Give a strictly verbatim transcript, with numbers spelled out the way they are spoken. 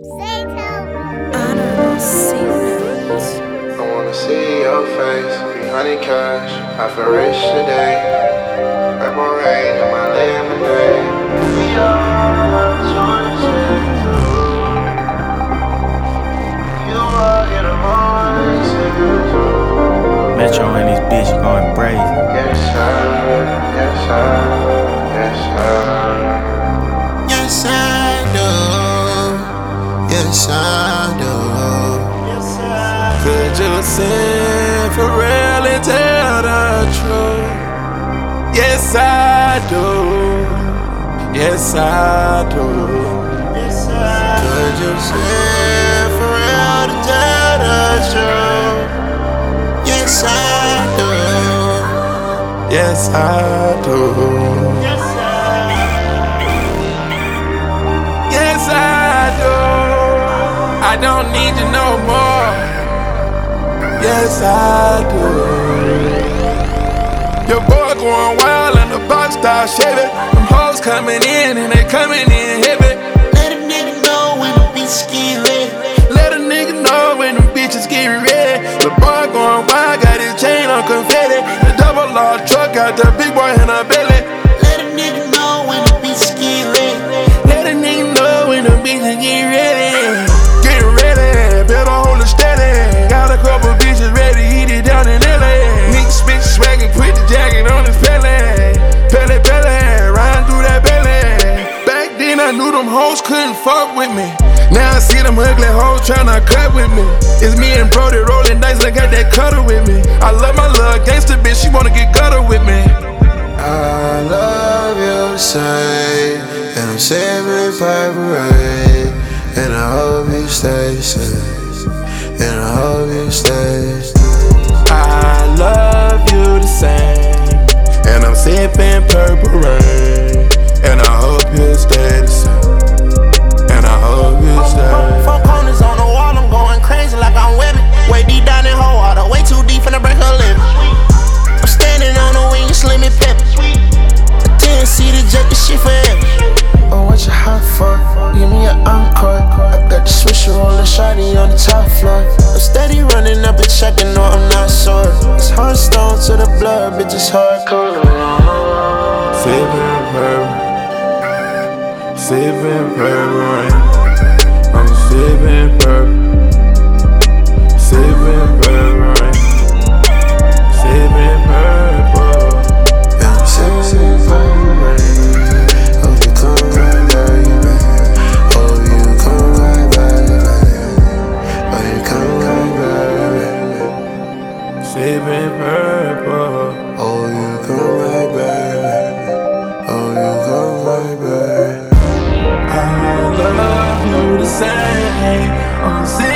I don't see notes. I wanna see your face, three hundred cash, I feel rich today. Purple rain in my lemonade. We are choices. You are in the morning. Metro and this bitch going brave. Yes, sir, yes, sir, yes, sir. Yes, I do. Yes, I do. Could you sing for real and tell the truth? Yes, I do. Yes, I do. Could you sing for real and tell the truth? Yes, I do. Yes, I do. Yes, I do. I don't need you no more. Yes, I do. Your boy going wild and the box start shaving. Them hoes coming in and they coming in heavy. Let a nigga know when the bitches get ready. Let a nigga know when the bitches get ready. The boy going wild, got his chain on confetti. The double law truck got the big boy in her belly. Let a nigga know when the bitches get ready. Let a nigga know when the bitches get ready. Get ready, better hold it steady. Got a couple bitches ready, eat it down in L A. Nigga spit swaggin', put the jacket on his belly. Belly, belly, riding through that belly. Back then I knew them hoes couldn't fuck with me. Now I see them ugly hoes tryna cut with me. It's me and Brody rolling dice and I got that cutter with me. I love my little gangster bitch, she wanna get gutter with me. I love you, say, and I'm saving purple rain. And I hope you stay safe, and I hope you stay safe. I love you the same, and I'm sipping purple rain. And I hope you stay the same, and I hope you stay. Four corners on the wall, I'm going crazy like I'm webbing. Way deep down in her water, way too deep finna break her living. I'm standing on the wing, you slim and pepper. A ten seater jet, this shit forever. Oh, what you hot for? Give me an encore. I got the swisher rolling shawty on the top floor. I'm steady running up and checking, no, I'm not sore. It's Hearthstone to the blood, bitch, it's hardcore. Sipping purple, sipping purple rain. I'm sipping purple, sipping purple rain, sipping purple. Yeah, I'm sipping purple rain. Sipping purple. Oh, you come right back. Oh, you come right back. I love you the same. I'm